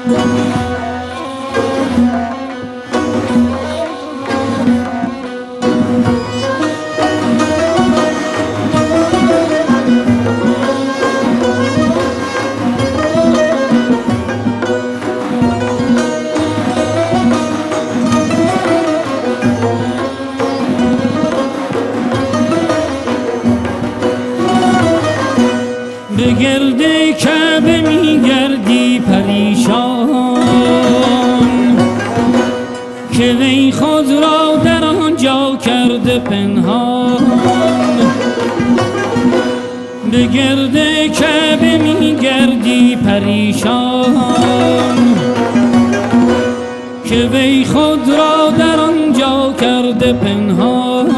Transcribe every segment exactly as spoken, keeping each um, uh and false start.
به گرد کعبه میگردی پریشان که وی خود را در آنجا کرده پنهان. به گرد کعبه میگردی پریشان که وی خود را در آنجا کرده پنهان.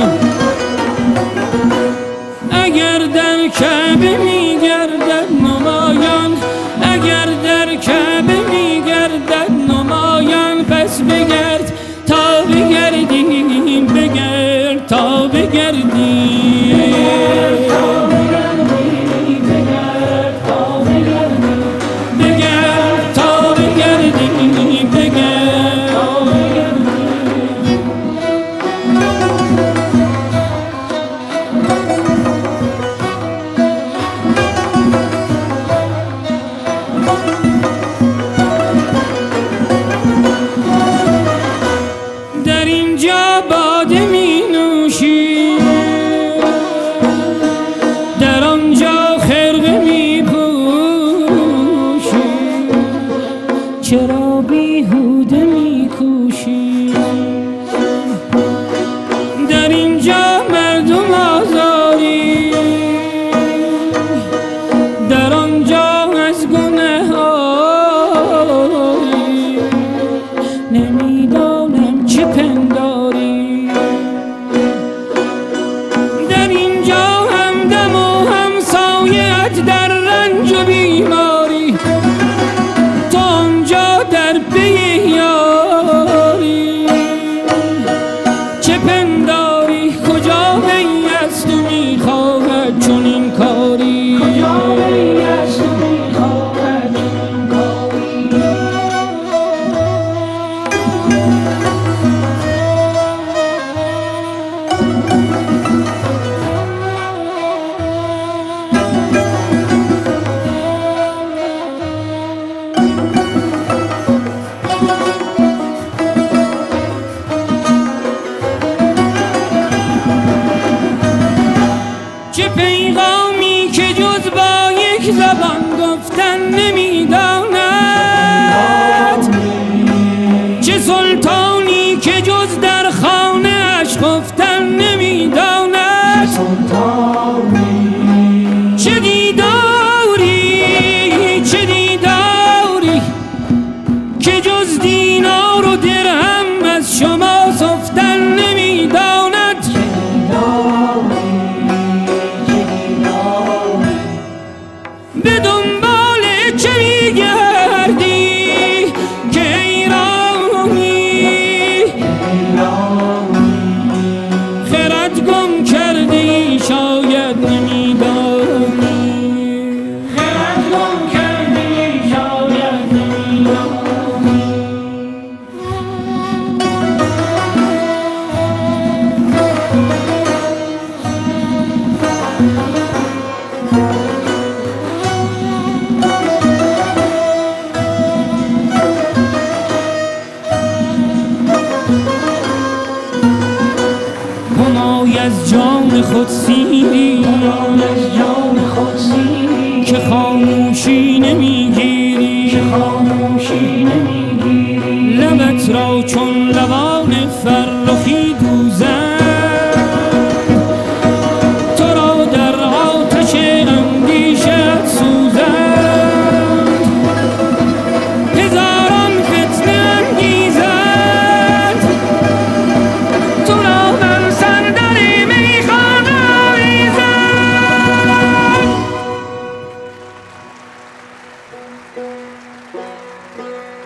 اگر در کعبه میگردد نمایان، اگر در کعبه میگردد نمایان، پس بگرد تا بگردیم، بگرد تا بگردیم، بگرد تا بگردیم، بگرد تا بگردیم، بگرد تا بگردیم. در اینجا باده می نوشی، در آنجا خرقه می پوشی، چرا بیهوده می کوشی؟ در اینجا مردم آزاری، در آنجا از گناه آری، نمیدانم چه پنداری. در اینجا هم دم و هم سایت در رنج و بیماری، تو آنجا در پی یاری. چه پنداری کجا وی است و میخواهد چنین کاری، کجا وی است و میخواهد چنین کاری. چه پیغامی که جز با یک زبان گفتن نمیداند، چه سلطانی که جز در خانه اش خفتن نمیداند. چه دیداری، چه دیداری که جز دینار و درهم از شما سفتن نمیداند. به دنبال چه میگردی که ایرانی، خرد گم کردی شاید نمیدانی، خرد گم کردی شاید نمیدانی. همای از جان خود سیری، از جان خود سیری که خاموشی نمیگیری، که خاموشی نمیگیری. لبت را چون لبان فرخی دوزن، تو را در آتش اندیشت سوزند. هزاران فتنه انگیزند، تو را بر صندل میخانه آویزند.